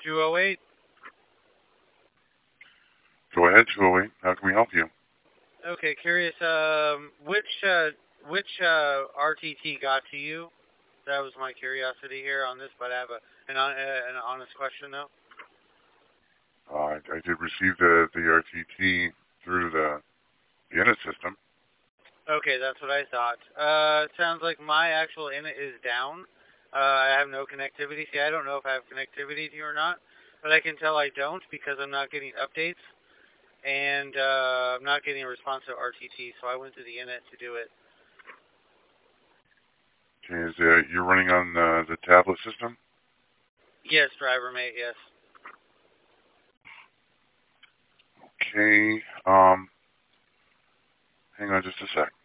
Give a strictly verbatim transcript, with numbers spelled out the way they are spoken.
two oh eight. Go ahead, two oh eight. How can we help you? Okay, curious. Um, which uh, which uh, R T T got to you? That was my curiosity here on this, but I have a an, uh, an honest question though. Uh, I, I did receive the, the R T T through the, the Init system. Okay, that's what I thought. Uh, it sounds like my actual init is down. Uh, I have no connectivity. See, I don't know if I have connectivity to you or not, but I can tell I don't because I'm not getting updates and uh, I'm not getting a response to R T T. So I went to the init to do it. Okay, is uh, you're running on the, the tablet system? Yes, driver mate. Yes. Okay. Um, hang on just a sec.